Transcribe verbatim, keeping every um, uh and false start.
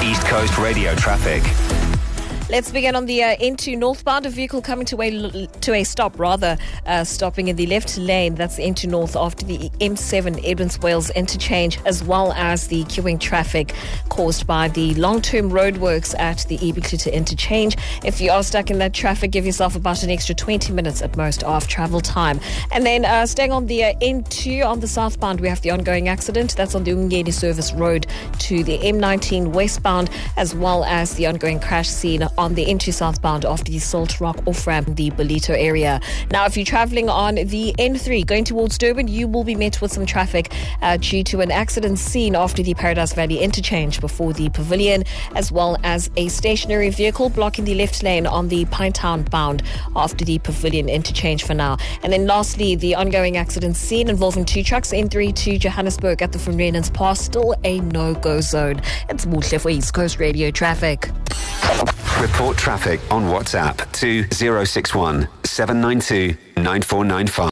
East Coast Radio traffic. Let's begin on the uh, into northbound. A vehicle coming to a, to a stop, rather, uh, stopping in the left lane. That's into north after the M seven Edmonds Wales interchange, as well as the queuing traffic caused by the long-term roadworks at the Eby Klute interchange. If you are stuck in that traffic, give yourself about an extra twenty minutes at most of travel time. And then uh, staying on the uh, N two on the southbound, we have the ongoing accident. That's on the Ungeni Service Road to the M nineteen westbound, as well as the ongoing crash scene on the N two southbound after the Salt Rock off-ramp in the Bolito area. Now, if you're travelling on the N three going towards Durban, you will be met with some traffic uh, due to an accident scene after the Paradise Valley interchange before the Pavilion, as well as a stationary vehicle blocking the left lane on the Pinetown bound after the Pavilion interchange for now. And then lastly, the ongoing accident scene involving two trucks, N three to Johannesburg at the Van Rynens Pass, still a no-go zone. It's Muhle for East Coast Radio traffic. Report traffic on WhatsApp to zero six one seven nine two nine four nine five.